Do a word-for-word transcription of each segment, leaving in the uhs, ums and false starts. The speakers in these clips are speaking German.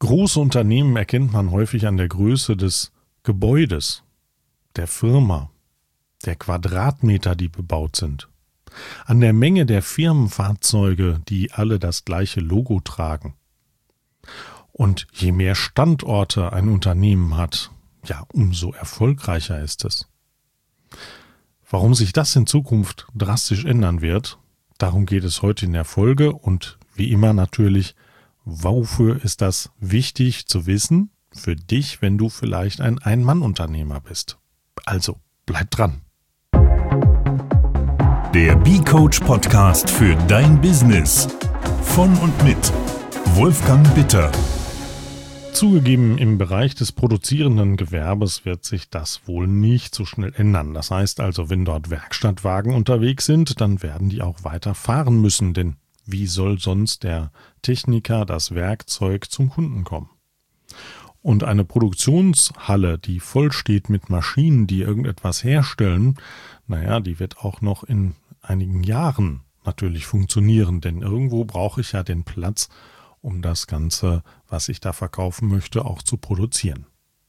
Große Unternehmen erkennt man häufig an der Größe des Gebäudes, der Firma, der Quadratmeter, die bebaut sind, an der Menge der Firmenfahrzeuge, die alle das gleiche Logo tragen. Und je mehr Standorte ein Unternehmen hat, ja, umso erfolgreicher ist es. Warum sich das in Zukunft drastisch ändern wird, darum geht es heute in der Folge und wie immer natürlich, wofür ist das wichtig zu wissen für dich, wenn du vielleicht ein Ein-Mann-Unternehmer bist. Also, bleib dran. Der B-Coach-Podcast für dein Business. Von und mit Wolfgang Bitter. Zugegeben, im Bereich des produzierenden Gewerbes wird sich das wohl nicht so schnell ändern. Das heißt also, wenn dort Werkstattwagen unterwegs sind, dann werden die auch weiter fahren müssen, denn wie soll sonst der Techniker das Werkzeug zum Kunden kommen? Und eine Produktionshalle, die voll steht mit Maschinen, die irgendetwas herstellen, naja, die wird auch noch in einigen Jahren natürlich funktionieren, denn irgendwo brauche ich ja den Platz, um das Ganze, was ich da verkaufen möchte, auch zu produzieren.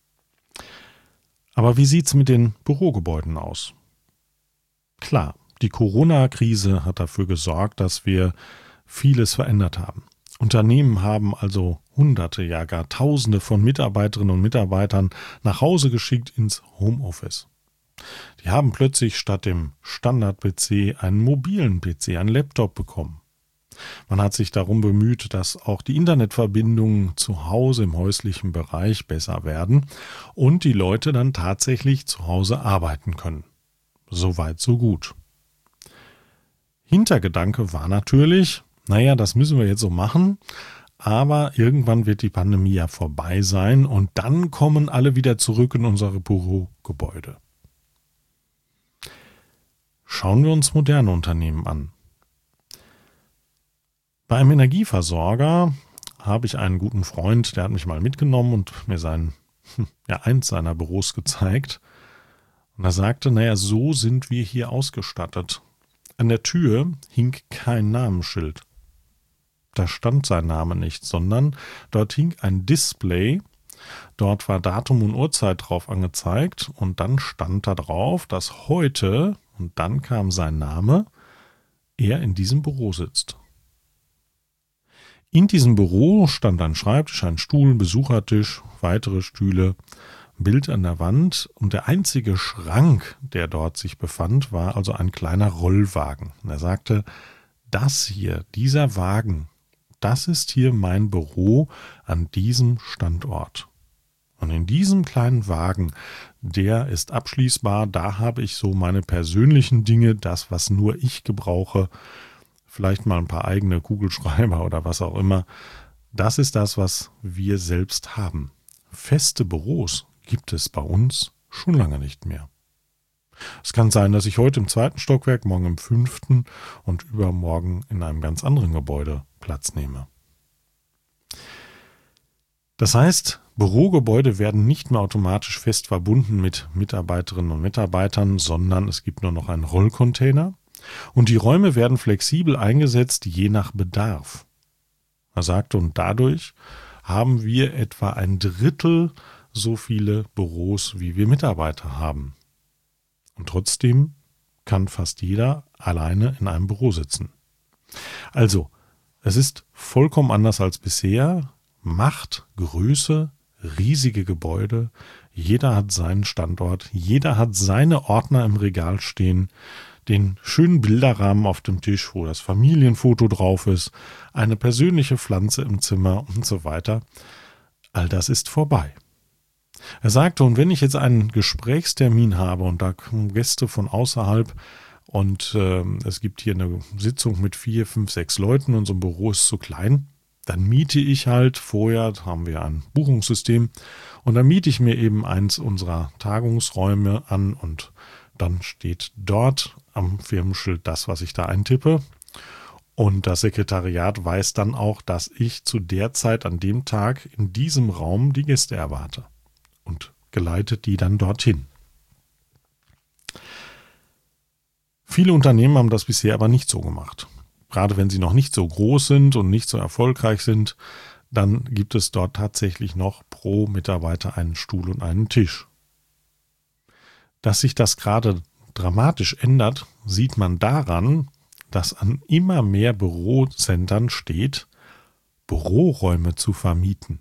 Aber wie sieht's mit den Bürogebäuden aus? Klar, die Corona-Krise hat dafür gesorgt, dass wir vieles verändert haben. Unternehmen haben also Hunderte, ja gar Tausende von Mitarbeiterinnen und Mitarbeitern nach Hause geschickt ins Homeoffice. Die haben plötzlich statt dem Standard-P C einen mobilen P C, einen Laptop bekommen. Man hat sich darum bemüht, dass auch die Internetverbindungen zu Hause im häuslichen Bereich besser werden und die Leute dann tatsächlich zu Hause arbeiten können. Soweit, so gut. Hintergedanke war natürlich, naja, das müssen wir jetzt so machen, aber irgendwann wird die Pandemie ja vorbei sein und dann kommen alle wieder zurück in unsere Bürogebäude. Schauen wir uns moderne Unternehmen an. Bei einem Energieversorger habe ich einen guten Freund, der hat mich mal mitgenommen und mir sein, ja, eins seiner Büros gezeigt. Und er sagte, naja, so sind wir hier ausgestattet. An der Tür hing kein Namensschild. Da stand sein Name nicht, sondern dort hing ein Display. Dort war Datum und Uhrzeit drauf angezeigt und dann stand da drauf, dass heute, und dann kam sein Name, er in diesem Büro sitzt. In diesem Büro stand ein Schreibtisch, ein Stuhl, ein Besuchertisch, weitere Stühle, ein Bild an der Wand und der einzige Schrank, der dort sich befand, war also ein kleiner Rollwagen. Und er sagte, das hier, dieser Wagen, das ist hier mein Büro an diesem Standort. Und in diesem kleinen Wagen, der ist abschließbar, da habe ich so meine persönlichen Dinge, das, was nur ich gebrauche, vielleicht mal ein paar eigene Kugelschreiber oder was auch immer. Das ist das, was wir selbst haben. Feste Büros gibt es bei uns schon lange nicht mehr. Es kann sein, dass ich heute im zweiten Stockwerk, morgen im fünften und übermorgen in einem ganz anderen Gebäude Platz nehme. Das heißt, Bürogebäude werden nicht mehr automatisch fest verbunden mit Mitarbeiterinnen und Mitarbeitern, sondern es gibt nur noch einen Rollcontainer. Und die Räume werden flexibel eingesetzt, je nach Bedarf. Er sagte, und dadurch haben wir etwa ein Drittel so viele Büros, wie wir Mitarbeiter haben. Und trotzdem kann fast jeder alleine in einem Büro sitzen. Also, es ist vollkommen anders als bisher. Macht, Größe, riesige Gebäude. Jeder hat seinen Standort. Jeder hat seine Ordner im Regal stehen. Den schönen Bilderrahmen auf dem Tisch, wo das Familienfoto drauf ist, eine persönliche Pflanze im Zimmer und so weiter. All das ist vorbei. Er sagte, und wenn ich jetzt einen Gesprächstermin habe und da kommen Gäste von außerhalb und äh, es gibt hier eine Sitzung mit vier, fünf, sechs Leuten, unser Büro ist zu klein, dann miete ich halt, vorher haben wir ein Buchungssystem und dann miete ich mir eben eins unserer Tagungsräume an und dann steht dort am Firmenschild das, was ich da eintippe. Und das Sekretariat weiß dann auch, dass ich zu der Zeit an dem Tag in diesem Raum die Gäste erwarte und geleitet die dann dorthin. Viele Unternehmen haben das bisher aber nicht so gemacht. Gerade wenn sie noch nicht so groß sind und nicht so erfolgreich sind, dann gibt es dort tatsächlich noch pro Mitarbeiter einen Stuhl und einen Tisch. Dass sich das gerade dramatisch ändert, sieht man daran, dass an immer mehr Bürocentern steht, Büroräume zu vermieten.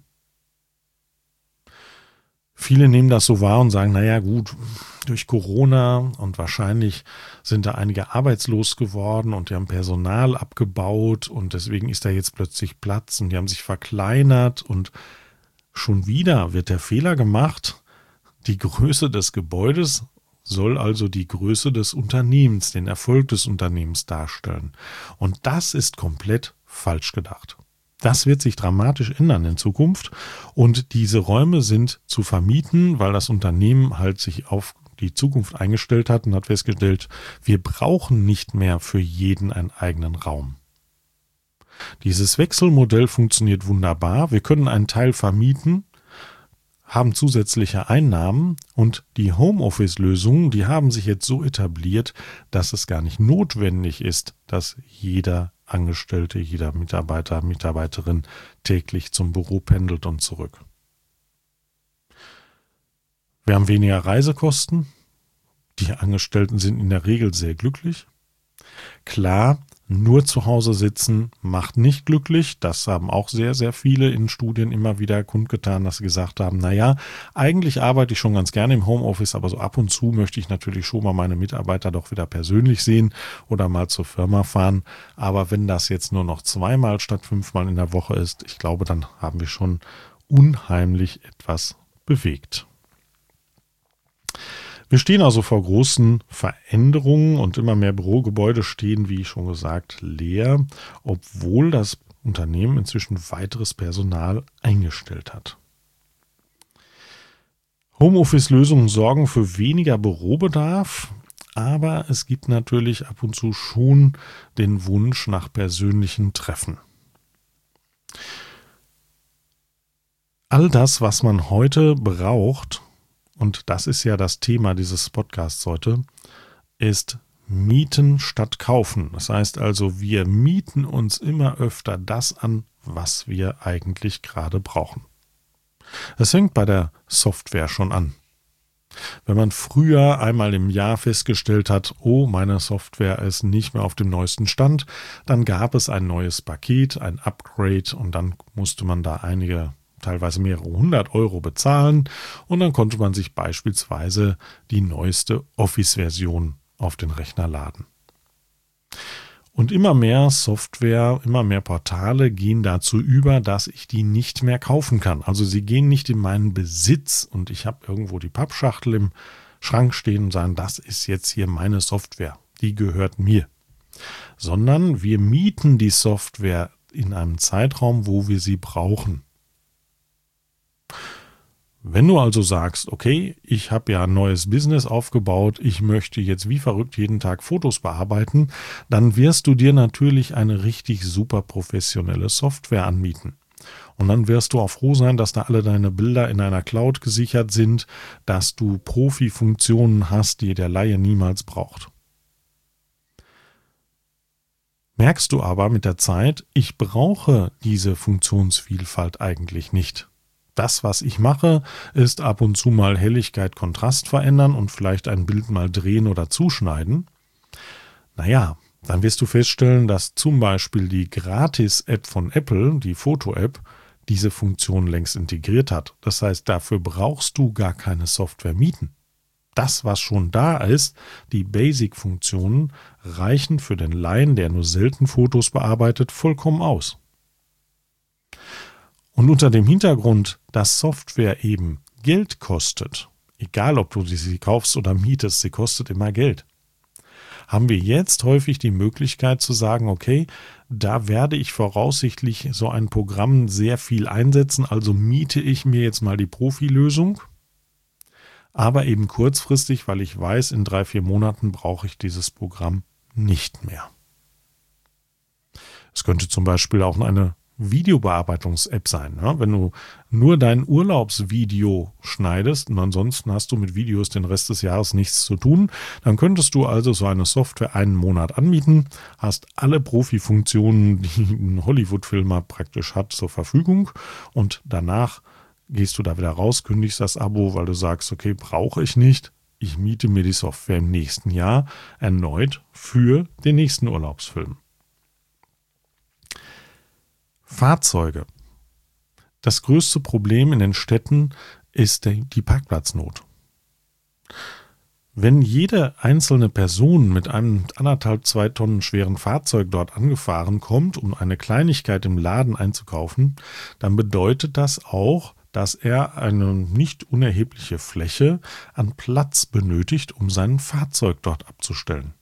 Viele nehmen das so wahr und sagen, naja gut, durch Corona und wahrscheinlich sind da einige arbeitslos geworden und die haben Personal abgebaut und deswegen ist da jetzt plötzlich Platz und die haben sich verkleinert und schon wieder wird der Fehler gemacht, die Größe des Gebäudes soll also die Größe des Unternehmens, den Erfolg des Unternehmens darstellen. Und das ist komplett falsch gedacht. Das wird sich dramatisch ändern in Zukunft und diese Räume sind zu vermieten, weil das Unternehmen halt sich auf die Zukunft eingestellt hat und hat festgestellt, wir brauchen nicht mehr für jeden einen eigenen Raum. Dieses Wechselmodell funktioniert wunderbar. Wir können einen Teil vermieten, haben zusätzliche Einnahmen und die Homeoffice-Lösungen, die haben sich jetzt so etabliert, dass es gar nicht notwendig ist, dass jeder Angestellte, jeder Mitarbeiter, Mitarbeiterin täglich zum Büro pendelt und zurück. Wir haben weniger Reisekosten. Die Angestellten sind in der Regel sehr glücklich. Klar, nur zu Hause sitzen macht nicht glücklich. Das haben auch sehr, sehr viele in Studien immer wieder kundgetan, dass sie gesagt haben, naja, eigentlich arbeite ich schon ganz gerne im Homeoffice, aber so ab und zu möchte ich natürlich schon mal meine Mitarbeiter doch wieder persönlich sehen oder mal zur Firma fahren. Aber wenn das jetzt nur noch zweimal statt fünfmal in der Woche ist, ich glaube, dann haben wir schon unheimlich etwas bewegt. Wir stehen also vor großen Veränderungen und immer mehr Bürogebäude stehen, wie schon gesagt, leer, obwohl das Unternehmen inzwischen weiteres Personal eingestellt hat. Homeoffice-Lösungen sorgen für weniger Bürobedarf, aber es gibt natürlich ab und zu schon den Wunsch nach persönlichen Treffen. All das, was man heute braucht, und das ist ja das Thema dieses Podcasts heute, ist Mieten statt Kaufen. Das heißt also, wir mieten uns immer öfter das an, was wir eigentlich gerade brauchen. Es fängt bei der Software schon an. Wenn man früher einmal im Jahr festgestellt hat, oh, meine Software ist nicht mehr auf dem neuesten Stand, dann gab es ein neues Paket, ein Upgrade und dann musste man da einige teilweise mehrere hundert Euro bezahlen und dann konnte man sich beispielsweise die neueste Office-Version auf den Rechner laden. Und immer mehr Software, immer mehr Portale gehen dazu über, dass ich die nicht mehr kaufen kann. Also sie gehen nicht in meinen Besitz und ich habe irgendwo die Pappschachtel im Schrank stehen und sagen, das ist jetzt hier meine Software, die gehört mir. Sondern wir mieten die Software in einem Zeitraum, wo wir sie brauchen. Wenn du also sagst, okay, ich habe ja ein neues Business aufgebaut, ich möchte jetzt wie verrückt jeden Tag Fotos bearbeiten, dann wirst du dir natürlich eine richtig super professionelle Software anmieten. Und dann wirst du auch froh sein, dass da alle deine Bilder in einer Cloud gesichert sind, dass du Profi-Funktionen hast, die der Laie niemals braucht. Merkst du aber mit der Zeit, ich brauche diese Funktionsvielfalt eigentlich nicht. Das, was ich mache, ist ab und zu mal Helligkeit, Kontrast verändern und vielleicht ein Bild mal drehen oder zuschneiden. Naja, dann wirst du feststellen, dass zum Beispiel die Gratis-App von Apple, die Foto-App, diese Funktion längst integriert hat. Das heißt, dafür brauchst du gar keine Software mieten. Das, was schon da ist, die Basic-Funktionen, reichen für den Laien, der nur selten Fotos bearbeitet, vollkommen aus. Und unter dem Hintergrund, dass Software eben Geld kostet, egal ob du sie kaufst oder mietest, sie kostet immer Geld, haben wir jetzt häufig die Möglichkeit zu sagen, okay, da werde ich voraussichtlich so ein Programm sehr viel einsetzen, also miete ich mir jetzt mal die Profilösung, aber eben kurzfristig, weil ich weiß, in drei, vier Monaten brauche ich dieses Programm nicht mehr. Es könnte zum Beispiel auch eine Videobearbeitungs-App sein. Ja? Wenn du nur dein Urlaubsvideo schneidest und ansonsten hast du mit Videos den Rest des Jahres nichts zu tun, dann könntest du also so eine Software einen Monat anbieten, hast alle Profifunktionen, die ein Hollywood-Filmer praktisch hat, zur Verfügung und danach gehst du da wieder raus, kündigst das Abo, weil du sagst, okay, brauche ich nicht. Ich miete mir die Software im nächsten Jahr erneut für den nächsten Urlaubsfilm. Fahrzeuge. Das größte Problem in den Städten ist die Parkplatznot. Wenn jede einzelne Person mit einem anderthalb, zwei Tonnen schweren Fahrzeug dort angefahren kommt, um eine Kleinigkeit im Laden einzukaufen, dann bedeutet das auch, dass er eine nicht unerhebliche Fläche an Platz benötigt, um sein Fahrzeug dort abzustellen.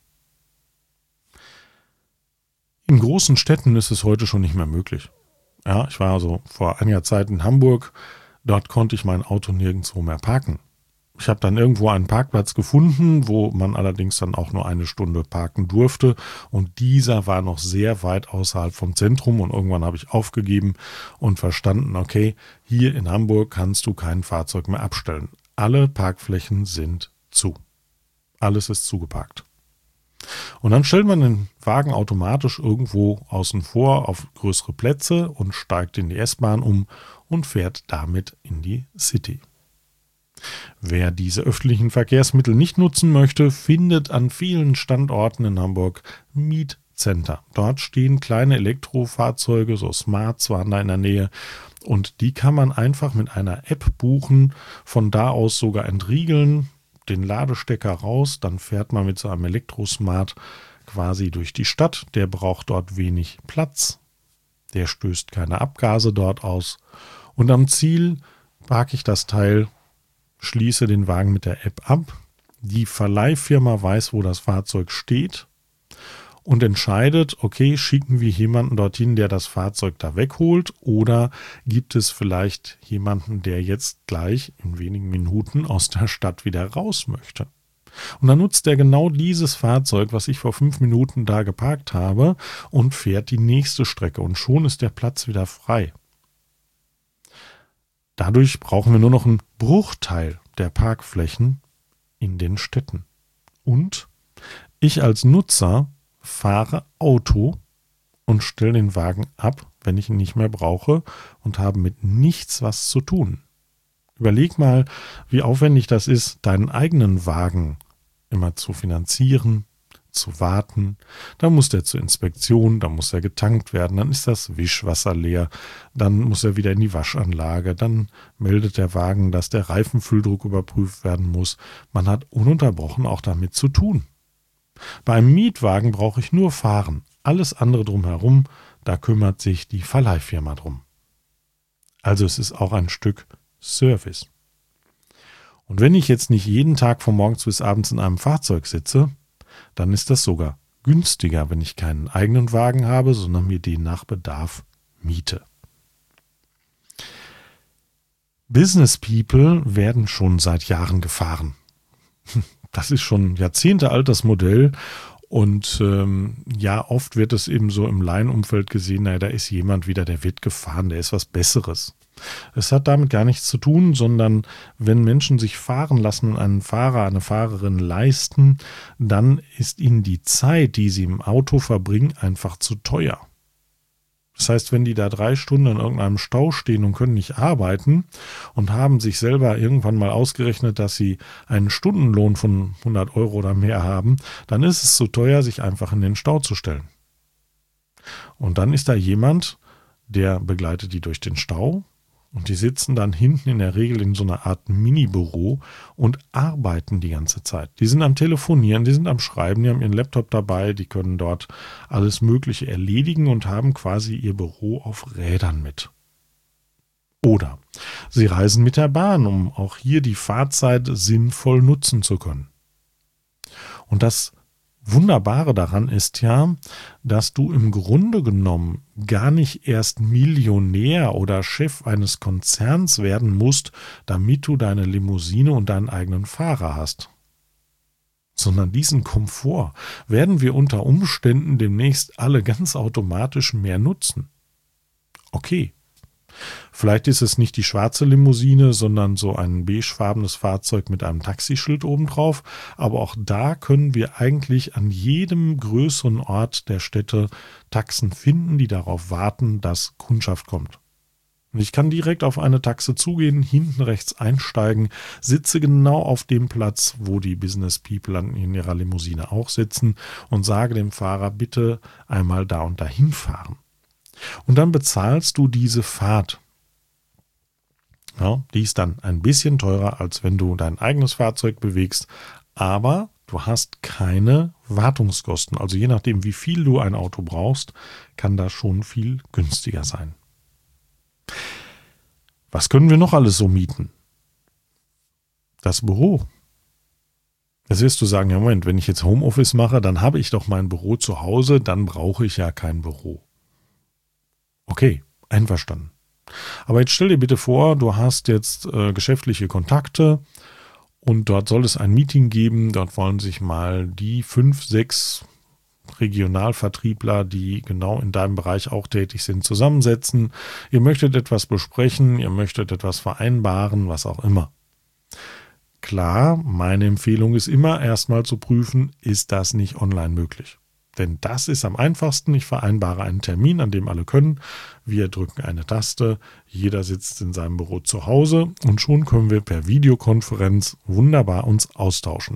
In großen Städten ist es heute schon nicht mehr möglich. Ja, ich war also vor einiger Zeit in Hamburg, dort konnte ich mein Auto nirgendwo mehr parken. Ich habe dann irgendwo einen Parkplatz gefunden, wo man allerdings dann auch nur eine Stunde parken durfte und dieser war noch sehr weit außerhalb vom Zentrum und irgendwann habe ich aufgegeben und verstanden, okay, hier in Hamburg kannst du kein Fahrzeug mehr abstellen. Alle Parkflächen sind zu. Alles ist zugeparkt. Und dann stellt man den Wagen automatisch irgendwo außen vor auf größere Plätze und steigt in die S-Bahn um und fährt damit in die City. Wer diese öffentlichen Verkehrsmittel nicht nutzen möchte, findet an vielen Standorten in Hamburg Mietcenter. Dort stehen kleine Elektrofahrzeuge, so Smarts waren da in der Nähe und die kann man einfach mit einer App buchen, von da aus sogar entriegeln, den Ladestecker raus, dann fährt man mit so einem Elektrosmart quasi durch die Stadt. Der braucht dort wenig Platz, der stößt keine Abgase dort aus und am Ziel parke ich das Teil, schließe den Wagen mit der App ab. Die Verleihfirma weiß, wo das Fahrzeug steht und entscheidet, okay, schicken wir jemanden dorthin, der das Fahrzeug da wegholt oder gibt es vielleicht jemanden, der jetzt gleich in wenigen Minuten aus der Stadt wieder raus möchte. Und dann nutzt er genau dieses Fahrzeug, was ich vor fünf Minuten da geparkt habe und fährt die nächste Strecke und schon ist der Platz wieder frei. Dadurch brauchen wir nur noch einen Bruchteil der Parkflächen in den Städten. Und ich als Nutzer fahre Auto und stelle den Wagen ab, wenn ich ihn nicht mehr brauche und habe mit nichts was zu tun. Überleg mal, wie aufwendig das ist, deinen eigenen Wagen immer zu finanzieren, zu warten. Dann muss der zur Inspektion, dann muss er getankt werden, dann ist das Wischwasser leer, dann muss er wieder in die Waschanlage, dann meldet der Wagen, dass der Reifenfülldruck überprüft werden muss. Man hat ununterbrochen auch damit zu tun. Beim Mietwagen brauche ich nur fahren. Alles andere drumherum, da kümmert sich die Verleihfirma drum. Also es ist auch ein Stück Service. Und wenn ich jetzt nicht jeden Tag von morgens bis abends in einem Fahrzeug sitze, dann ist das sogar günstiger, wenn ich keinen eigenen Wagen habe, sondern mir den nach Bedarf miete. Business People werden schon seit Jahren gefahren. Das ist schon Jahrzehnte alt, das Modell. Und ähm, ja, oft wird es eben so im Laienumfeld gesehen, naja, da ist jemand wieder, der wird gefahren, der ist was Besseres. Es hat damit gar nichts zu tun, sondern wenn Menschen sich fahren lassen und einen Fahrer, eine Fahrerin leisten, dann ist ihnen die Zeit, die sie im Auto verbringen, einfach zu teuer. Das heißt, wenn die da drei Stunden in irgendeinem Stau stehen und können nicht arbeiten und haben sich selber irgendwann mal ausgerechnet, dass sie einen Stundenlohn von hundert Euro oder mehr haben, dann ist es zu teuer, sich einfach in den Stau zu stellen. Und dann ist da jemand, der begleitet die durch den Stau und die sitzen dann hinten in der Regel in so einer Art Mini-Büro und arbeiten die ganze Zeit. Die sind am Telefonieren, die sind am Schreiben, die haben ihren Laptop dabei, die können dort alles Mögliche erledigen und haben quasi ihr Büro auf Rädern mit. Oder sie reisen mit der Bahn, um auch hier die Fahrzeit sinnvoll nutzen zu können. Und das Wunderbare daran ist ja, dass du im Grunde genommen gar nicht erst Millionär oder Chef eines Konzerns werden musst, damit du deine Limousine und deinen eigenen Fahrer hast. Sondern diesen Komfort werden wir unter Umständen demnächst alle ganz automatisch mehr nutzen. Okay. Vielleicht ist es nicht die schwarze Limousine, sondern so ein beigefarbenes Fahrzeug mit einem Taxischild obendrauf. Aber auch da können wir eigentlich an jedem größeren Ort der Städte Taxen finden, die darauf warten, dass Kundschaft kommt. Und ich kann direkt auf eine Taxe zugehen, hinten rechts einsteigen, sitze genau auf dem Platz, wo die Business People in ihrer Limousine auch sitzen und sage dem Fahrer, bitte einmal da und dahin fahren. Und dann bezahlst du diese Fahrt. Ja, die ist dann ein bisschen teurer, als wenn du dein eigenes Fahrzeug bewegst, aber du hast keine Wartungskosten. Also je nachdem, wie viel du ein Auto brauchst, kann das schon viel günstiger sein. Was können wir noch alles so mieten? Das Büro. Jetzt wirst du sagen, ja Moment, wenn ich jetzt Homeoffice mache, dann habe ich doch mein Büro zu Hause, dann brauche ich ja kein Büro. Okay, einverstanden. Aber jetzt stell dir bitte vor, du hast jetzt äh, geschäftliche Kontakte und dort soll es ein Meeting geben, dort wollen sich mal die fünf, sechs Regionalvertriebler, die genau in deinem Bereich auch tätig sind, zusammensetzen. Ihr möchtet etwas besprechen, ihr möchtet etwas vereinbaren, was auch immer. Klar, meine Empfehlung ist immer erstmal zu prüfen, ist das nicht online möglich? Denn das ist am einfachsten. Ich vereinbare einen Termin, an dem alle können. Wir drücken eine Taste, jeder sitzt in seinem Büro zu Hause und schon können wir per Videokonferenz wunderbar uns austauschen.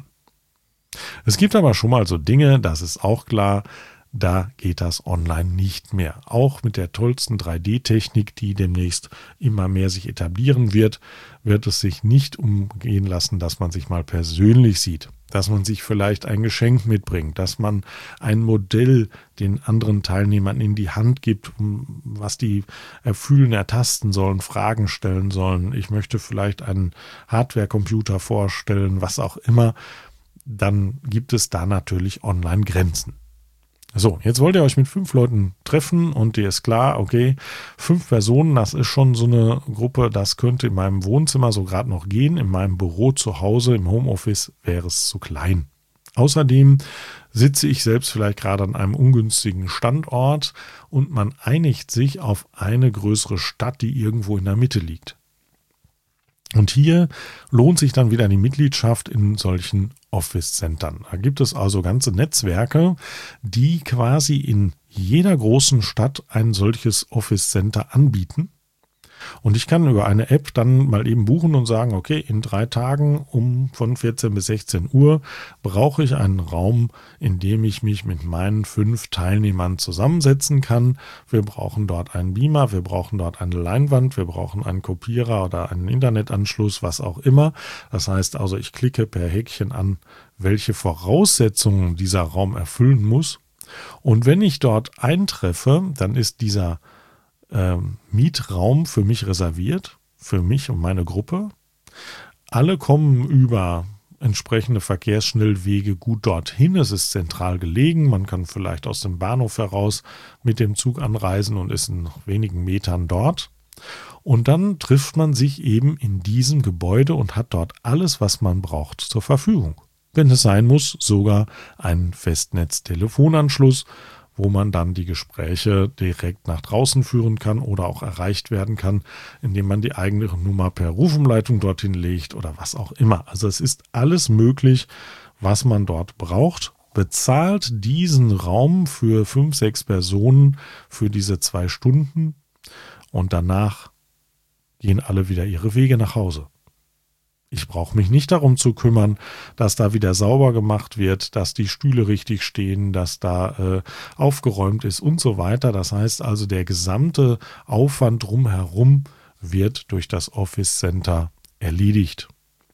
Es gibt aber schon mal so Dinge, das ist auch klar, da geht das online nicht mehr. Auch mit der tollsten drei D Technik, die demnächst immer mehr sich etablieren wird, wird es sich nicht umgehen lassen, dass man sich mal persönlich sieht. Dass man sich vielleicht ein Geschenk mitbringt, dass man ein Modell den anderen Teilnehmern in die Hand gibt, was die erfühlen, ertasten sollen, Fragen stellen sollen. Ich möchte vielleicht einen Hardware-Computer vorstellen, was auch immer. Dann gibt es da natürlich Online-Grenzen. So, jetzt wollt ihr euch mit fünf Leuten treffen und dir ist klar, okay, fünf Personen, das ist schon so eine Gruppe, das könnte in meinem Wohnzimmer so gerade noch gehen, in meinem Büro zu Hause, im Homeoffice wäre es zu klein. Außerdem sitze ich selbst vielleicht gerade an einem ungünstigen Standort und man einigt sich auf eine größere Stadt, die irgendwo in der Mitte liegt. Und hier lohnt sich dann wieder die Mitgliedschaft in solchen Office-Centern. Da gibt es also ganze Netzwerke, die quasi in jeder großen Stadt ein solches Office-Center anbieten. Und ich kann über eine App dann mal eben buchen und sagen, okay, in drei Tagen um von vierzehn bis sechzehn Uhr brauche ich einen Raum, in dem ich mich mit meinen fünf Teilnehmern zusammensetzen kann. Wir brauchen dort einen Beamer, wir brauchen dort eine Leinwand, wir brauchen einen Kopierer oder einen Internetanschluss, was auch immer. Das heißt also, ich klicke per Häkchen an, welche Voraussetzungen dieser Raum erfüllen muss. Und wenn ich dort eintreffe, dann ist dieser Ähm, Mietraum für mich reserviert, für mich und meine Gruppe. Alle kommen über entsprechende Verkehrsschnellwege gut dorthin. Es ist zentral gelegen. Man kann vielleicht aus dem Bahnhof heraus mit dem Zug anreisen und ist in wenigen Metern dort. Und dann trifft man sich eben in diesem Gebäude und hat dort alles, was man braucht, zur Verfügung. Wenn es sein muss, sogar einen Festnetz-Telefonanschluss, wo man dann die Gespräche direkt nach draußen führen kann oder auch erreicht werden kann, indem man die eigene Nummer per Rufumleitung dorthin legt oder was auch immer. Also es ist alles möglich, was man dort braucht. Bezahlt diesen Raum für fünf, sechs Personen für diese zwei Stunden und danach gehen alle wieder ihre Wege nach Hause. Ich brauche mich nicht darum zu kümmern, dass da wieder sauber gemacht wird, dass die Stühle richtig stehen, dass da äh, aufgeräumt ist und so weiter. Das heißt also, der gesamte Aufwand drumherum wird durch das Office Center erledigt.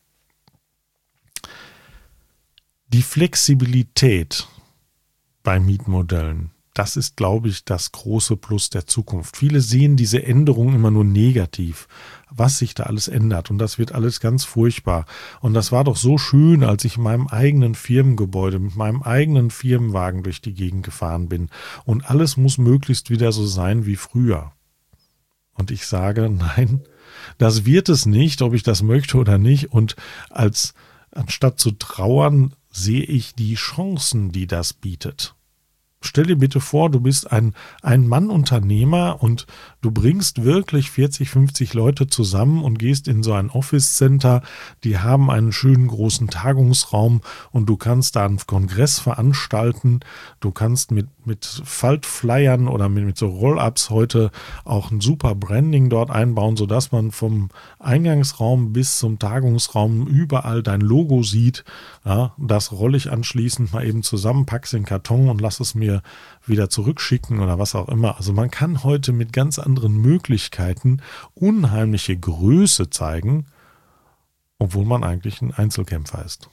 Die Flexibilität bei Mietmodellen, das ist, glaube ich, das große Plus der Zukunft. Viele sehen diese Änderungen immer nur negativ, was sich da alles ändert. Und das wird alles ganz furchtbar. Und das war doch so schön, als ich in meinem eigenen Firmengebäude mit meinem eigenen Firmenwagen durch die Gegend gefahren bin. Und alles muss möglichst wieder so sein wie früher. Und ich sage, nein, das wird es nicht, ob ich das möchte oder nicht. Und als anstatt zu trauern, sehe ich die Chancen, die das bietet. Stell dir bitte vor, du bist ein Ein-Mann-Unternehmer und du bringst wirklich vierzig, fünfzig Leute zusammen und gehst in so ein Office-Center. Die haben einen schönen großen Tagungsraum und du kannst da einen Kongress veranstalten. Du kannst mit, mit Faltflyern oder mit, mit so Roll-Ups heute auch ein super Branding dort einbauen, sodass man vom Eingangsraum bis zum Tagungsraum überall dein Logo sieht. Ja, das rolle ich anschließend mal eben zusammen, pack's in den Karton und lass es mir wieder zurückschicken oder was auch immer. Also man kann heute mit ganz anderen Möglichkeiten unheimliche Größe zeigen, obwohl man eigentlich ein Einzelkämpfer ist.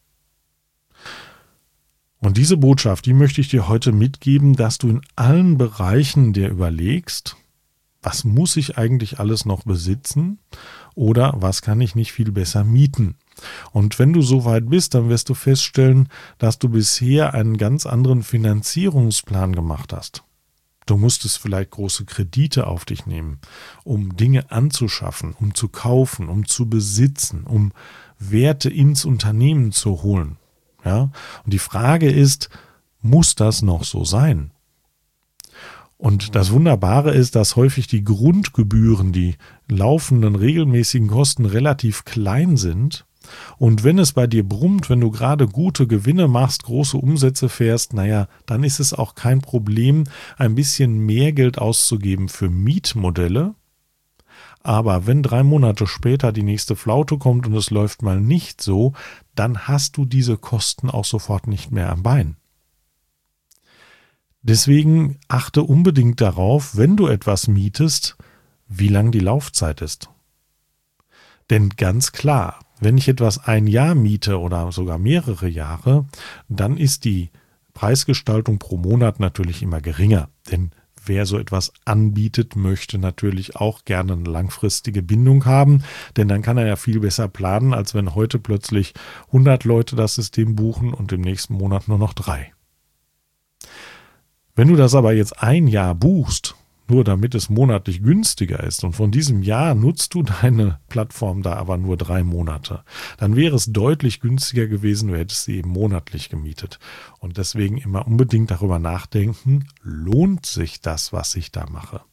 Und diese Botschaft, die möchte ich dir heute mitgeben, dass du in allen Bereichen dir überlegst, was muss ich eigentlich alles noch besitzen oder was kann ich nicht viel besser mieten? Und wenn du so weit bist, dann wirst du feststellen, dass du bisher einen ganz anderen Finanzierungsplan gemacht hast. Du musstest vielleicht große Kredite auf dich nehmen, um Dinge anzuschaffen, um zu kaufen, um zu besitzen, um Werte ins Unternehmen zu holen. Ja? Und die Frage ist, muss das noch so sein? Und das Wunderbare ist, dass häufig die Grundgebühren, die laufenden regelmäßigen Kosten relativ klein sind. Und wenn es bei dir brummt, wenn du gerade gute Gewinne machst, große Umsätze fährst, naja, dann ist es auch kein Problem, ein bisschen mehr Geld auszugeben für Mietmodelle. Aber wenn drei Monate später die nächste Flaute kommt und es läuft mal nicht so, dann hast du diese Kosten auch sofort nicht mehr am Bein. Deswegen achte unbedingt darauf, wenn du etwas mietest, wie lang die Laufzeit ist. Denn ganz klar, wenn ich etwas ein Jahr miete oder sogar mehrere Jahre, dann ist die Preisgestaltung pro Monat natürlich immer geringer. Denn wer so etwas anbietet, möchte natürlich auch gerne eine langfristige Bindung haben, denn dann kann er ja viel besser planen, als wenn heute plötzlich hundert Leute das System buchen und im nächsten Monat nur noch drei. Wenn du das aber jetzt ein Jahr buchst, nur damit es monatlich günstiger ist und von diesem Jahr nutzt du deine Plattform da aber nur drei Monate, dann wäre es deutlich günstiger gewesen, du hättest sie eben monatlich gemietet. Und deswegen immer unbedingt darüber nachdenken, lohnt sich das, was ich da mache?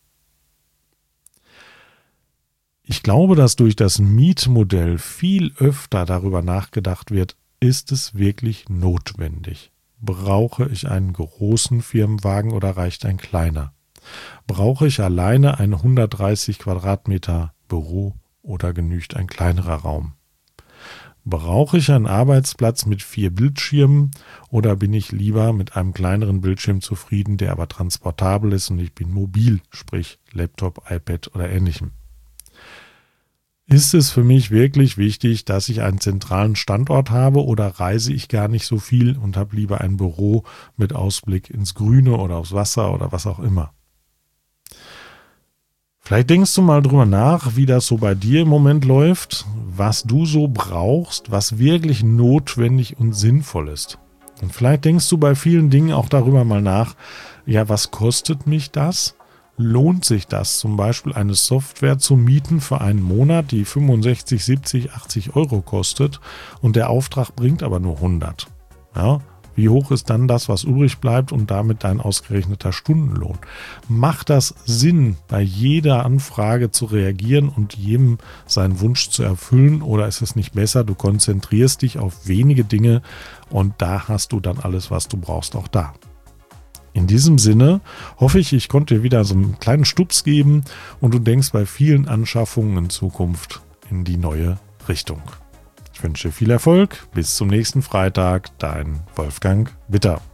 Ich glaube, dass durch das Mietmodell viel öfter darüber nachgedacht wird, ist es wirklich notwendig? Brauche ich einen großen Firmenwagen oder reicht ein kleiner? Brauche ich alleine ein hundertdreißig Quadratmeter Büro oder genügt ein kleinerer Raum? Brauche ich einen Arbeitsplatz mit vier Bildschirmen oder bin ich lieber mit einem kleineren Bildschirm zufrieden, der aber transportabel ist und ich bin mobil, sprich Laptop, iPad oder ähnlichem? Ist es für mich wirklich wichtig, dass ich einen zentralen Standort habe oder reise ich gar nicht so viel und habe lieber ein Büro mit Ausblick ins Grüne oder aufs Wasser oder was auch immer? Vielleicht denkst du mal drüber nach, wie das so bei dir im Moment läuft, was du so brauchst, was wirklich notwendig und sinnvoll ist. Und vielleicht denkst du bei vielen Dingen auch darüber mal nach, ja, was kostet mich das? Lohnt sich das, zum Beispiel eine Software zu mieten für einen Monat, die fünfundsechzig, siebzig, achtzig Euro kostet und der Auftrag bringt aber nur hundert? Ja, wie hoch ist dann das, was übrig bleibt und damit dein ausgerechneter Stundenlohn? Macht das Sinn, bei jeder Anfrage zu reagieren und jedem seinen Wunsch zu erfüllen, oder ist es nicht besser, du konzentrierst dich auf wenige Dinge und da hast du dann alles, was du brauchst, auch da? In diesem Sinne hoffe ich, ich konnte dir wieder so einen kleinen Stups geben und du denkst bei vielen Anschaffungen in Zukunft in die neue Richtung. Ich wünsche dir viel Erfolg. Bis zum nächsten Freitag. Dein Wolfgang Witter.